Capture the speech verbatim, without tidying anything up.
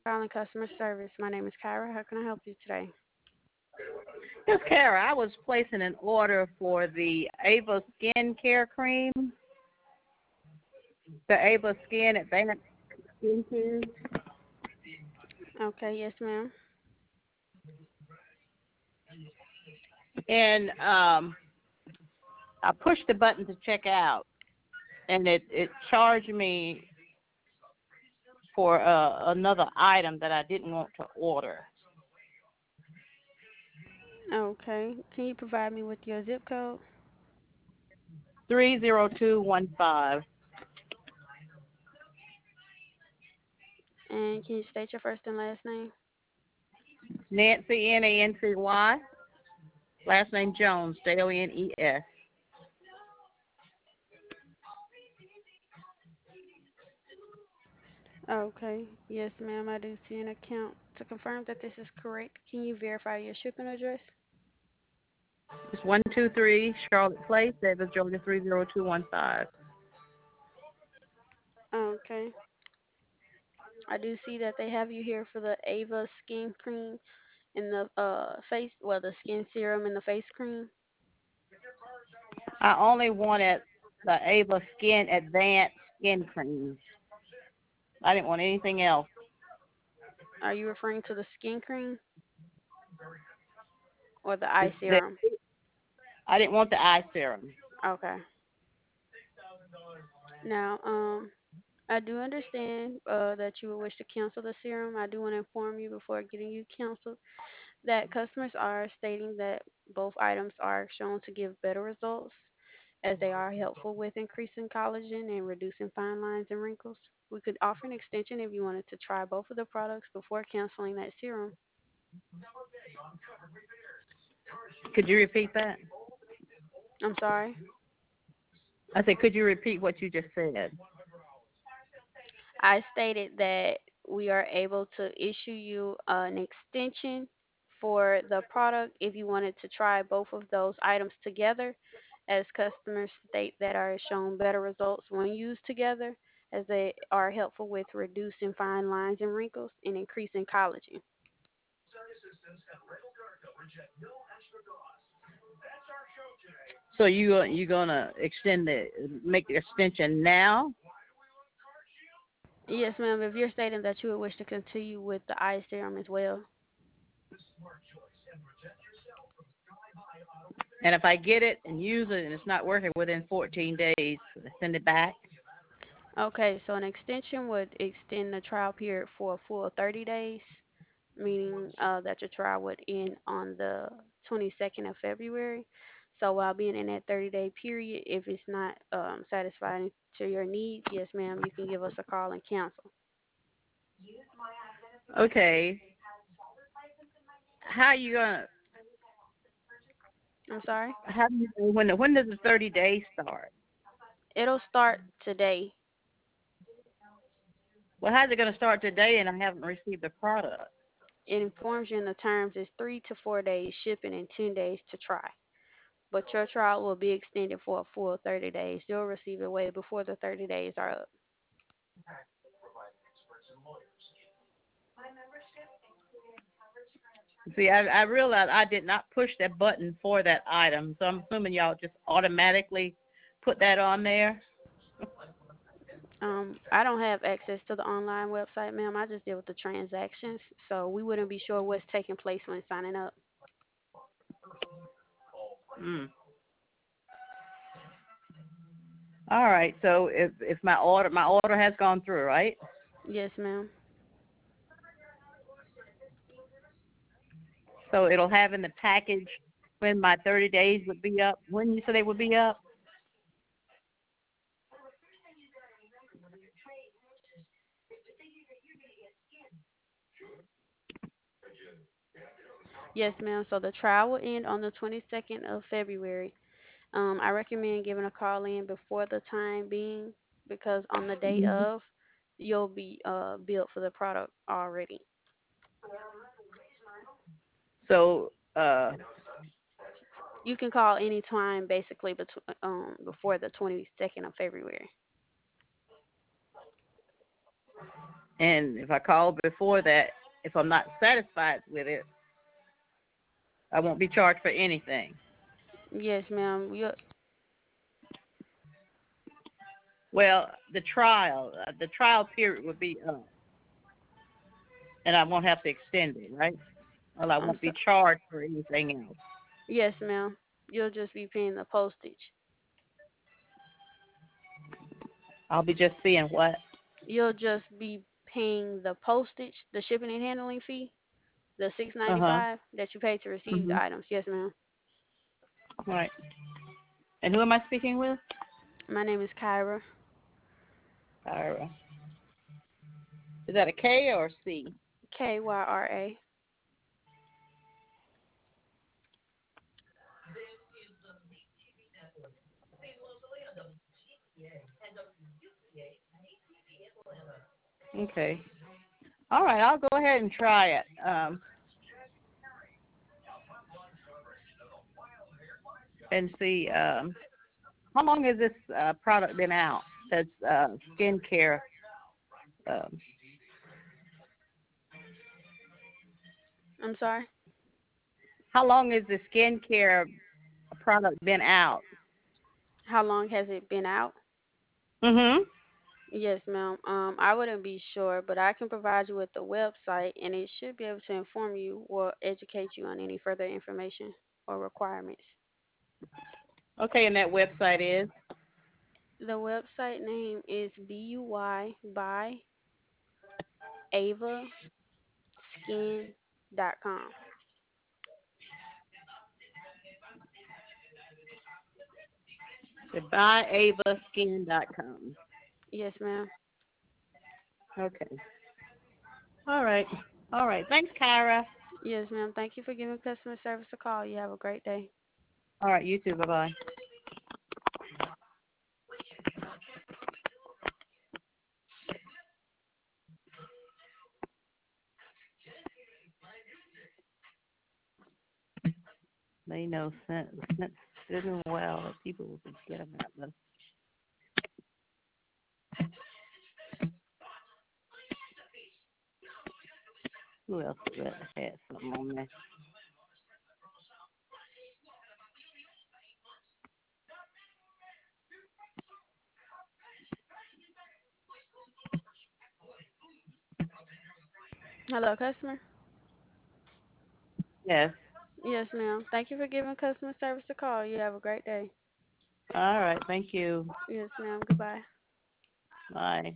Calling customer service. My name is Kyra. How can I help you today? Yes, Kara, I was placing an order for the Ava Skin Care Cream, the Ava Skin Advanced Skin Care. Okay, yes, ma'am. And um, I pushed the button to check out, and it, it charged me for uh, another item that I didn't want to order. Okay. Can you provide me with your zip code? three zero two one five. And can you state your first and last name? Nancy, N A N C Y. Last name Jones, J O N E S. Okay. Yes, ma'am. I do see an account. To confirm that this is correct, can you verify your shipping address? It's one two three Charlotte Place, Davis, Georgia three zero two one five. Okay. I do see that they have you here for the Ava skin cream and the uh face, well, the skin serum and the face cream. I only wanted the Ava Skin Advanced Skin Cream. I didn't want anything else. Are you referring to the skin cream or the eye It's the, serum? I didn't want the eye serum. Okay. Now, um, I do understand uh, that you would wish to cancel the serum. I do want to inform you before getting you canceled that customers are stating that both items are shown to give better results as they are helpful with increasing collagen and reducing fine lines and wrinkles. We could offer an extension if you wanted to try both of the products before canceling that serum. Could you repeat that? I'm sorry. I said, could you repeat what you just said? I stated that we are able to issue you an extension for the product if you wanted to try both of those items together, as customers state that are shown better results when used together, as they are helpful with reducing fine lines and wrinkles and increasing collagen. So you you gonna extend the make the extension now? Yes, ma'am. If you're stating that you would wish to continue with the eye serum as well. And if I get it and use it and it's not working within fourteen days, send it back. Okay, so an extension would extend the trial period for a full thirty days, meaning uh, that your trial would end on the twenty-second of February. So while being in that thirty-day period, if it's not um, satisfying to your needs, yes, ma'am, you can give us a call and cancel. Okay. How you gonna? I'm sorry. How do you when the, when does the thirty days start? It'll start today. Well, how's it gonna start today and I haven't received the product? It informs you in the terms is three to four days shipping and ten days to try. But your trial will be extended for a full thirty days. You'll receive it way before the thirty days are up. See, I, I realized I did not push that button for that item, so I'm assuming y'all just automatically put that on there. Um, I don't have access to the online website, ma'am. I just deal with the transactions, so we wouldn't be sure what's taking place when signing up. Mm. All right. So if if my order my order has gone through, right? Yes, ma'am. So it'll have in the package when my thirty days would be up. When you said they would be up? Yes, ma'am. So the trial will end on the twenty-second of February. Um, I recommend giving a call in before the time being because on the day of, you'll be uh billed for the product already. So uh You can call any time basically between um before the twenty-second of February. And if I call before that, if I'm not satisfied with it, I won't be charged for anything. Yes, ma'am. You Well, the trial, uh, the trial period would be up, and I won't have to extend it, right? Well, I I'm won't be so charged for anything else. yes, ma'am. You'll just be paying the postage. I'll be just seeing what. You'll just be paying the postage, the shipping and handling fee, the six Uh ninety huh. five that you pay to receive the Mhm. items. Yes, ma'am. All right. And who am I speaking with? My name is Kyra. Ira. Is that a K or a C? K Y R A. Okay. All right. I'll go ahead and try it. Um, and see. Um, how long has this uh, product been out? That's uh, skincare. Um, I'm sorry. how long has the skincare product been out? How long has it been out? Mhm. Yes, ma'am. Um, I wouldn't be sure, but I can provide you with the website, and it should be able to inform you or educate you on any further information or requirements. Okay, and that website is. The website name is B U Y by Ava Skin dot com. buy ava skin dot com. Yes, ma'am. Okay. All right. All right. Thanks, Kyra. Yes, ma'am. Thank you for giving customer service a call. You have a great day. All right. You too. Bye bye. They know sense. Sense doing well that people will forget about them. Who else was that had something on there? Hello, customer. Yes. Yes, ma'am. Thank you for giving customer service a call. You have a great day. All right. Thank you. Yes, ma'am. Goodbye. Bye.